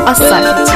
az sakitçi.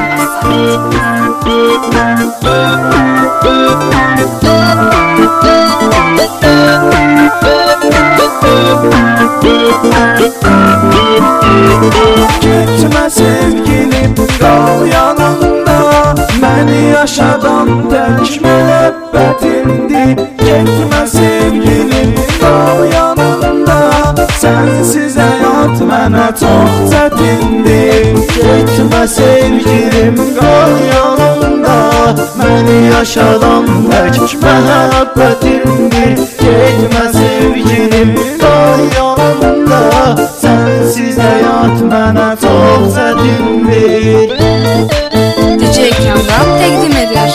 Gitme sevgilim, kal yanımda. Məni yaşadan tək məhəbbətindir. Gitme sevgilim, kal yanımda. Sensiz həyat mənə çox çətindir. Gitme sevgilim, kal yanımda. Məni yaşadan tək məhəbbətindir. Gitme sevgilim, kal yanımda. Sensiz həyat mənə çox çətindir. DJ Kamran təqdim edir.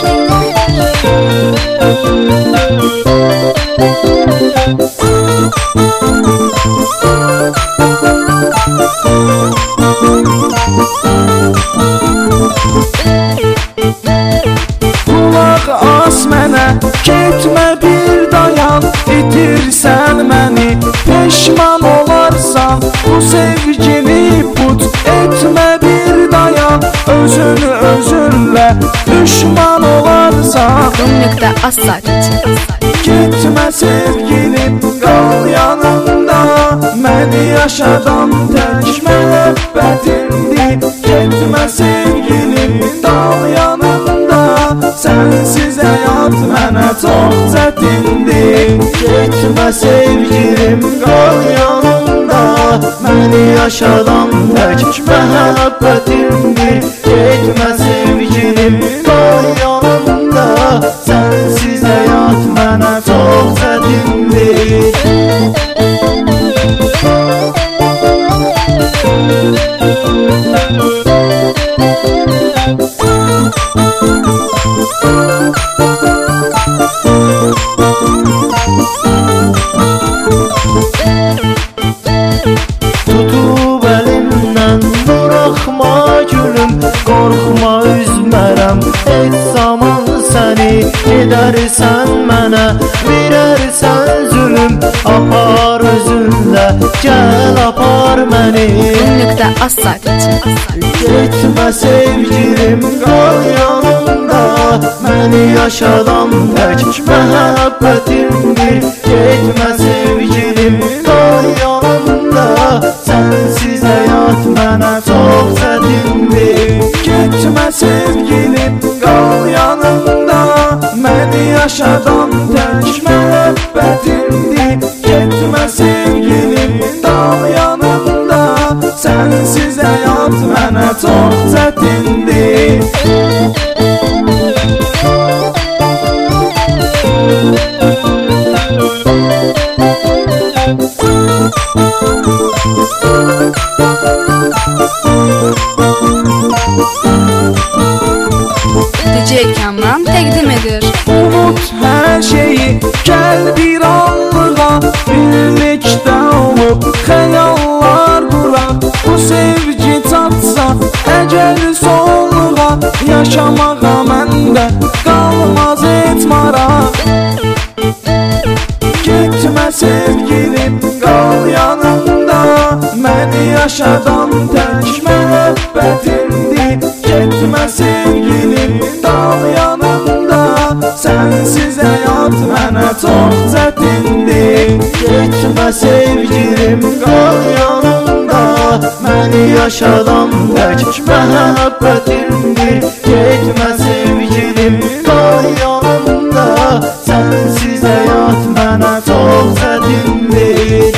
Qulaq as mənə, getmə bir dayan. İtirsən məni, peşman olarsan. Bu sevgini put etmə bir dayan. Özünü özünlə düşman olarsan. Az sakitçi. Gitme sevgilim, kal yanımda. Məni yaşadan tək məhəbbətindir. Gitme sevgilim, kal yanımda. Sensiz həyat mənə çox çətindir. Gitme sevgilim, kal yanımda. Məni yaşadan tək məhəbbətindir. Gitme sevgilim, kal yanımda. Sensiz həyat mənə çox çətindir. Tutub əlimdən buraxma gülüm. Qorxma üzmərəm heç zaman səni. Gedərsən mənə verərsən zülüm. Apar özünlə gəl apar məni. Az sakitçi. Gitme sevgilim, kal yanımda. Məni yaşadan tək məhəbbətindir. Gitme sevgilim, kal yanımda. Sensiz həyat mənə çox çətindir. Gitme sevgilim, kal yanımda. Məni yaşadan tək məhəbbətindir. Gitme sevgilim, kal yanımda. Sensiz həyat mənə çox çətindir. DJ Kamran təqdim edir. Unut hər şeyi, gəl bir anlığa. Birlikdə olub xəyallar quraq. Bu sevgi çatsa əgər sonluğa. Yaşamağa məndə qalmaz et maraq. Gitme sevgilim, kal yanımda. Məni yaşadan tək məhəbbətindir. Gitme sevgilim, kal yanımda. Sensiz həyat mənə çox çətindir. Gitme sevgilim, kal yanımda. Məni yaşadan tək məhəbbətindir. Gitme sevgilim, kal yanımda. Sensiz həyat mənə çox çətindir.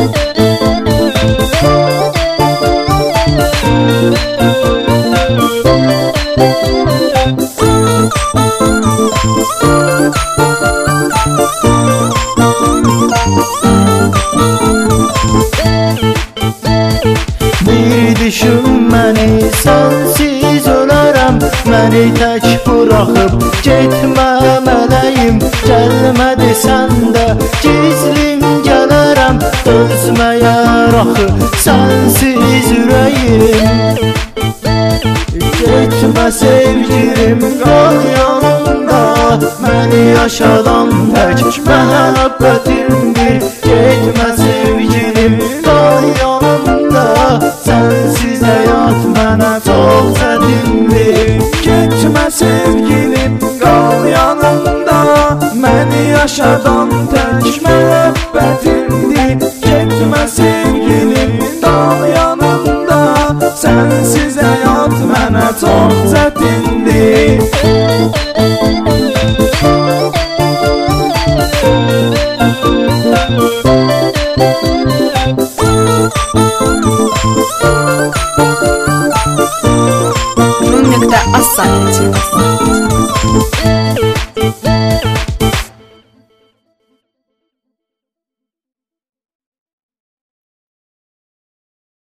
Bir düşün məni, sensiz ölərəm. Məni tək buraxıb getmə mələyim. Gəlmə desən də gizlin gələrəm. Dözməyər axı sensiz ürəyim. Gitme sevgilim, kal yanımda. Məni yaşadan tək məhəbbətindir. Gitme sevgilim, kal yanımda. Sensiz həyat mənə çox çətin. yaşadan tək məhəbbətimdir. Getmə sevgilim dağ yanında, sənsiz həyat mənə çox çətindir. Rum.az saat için.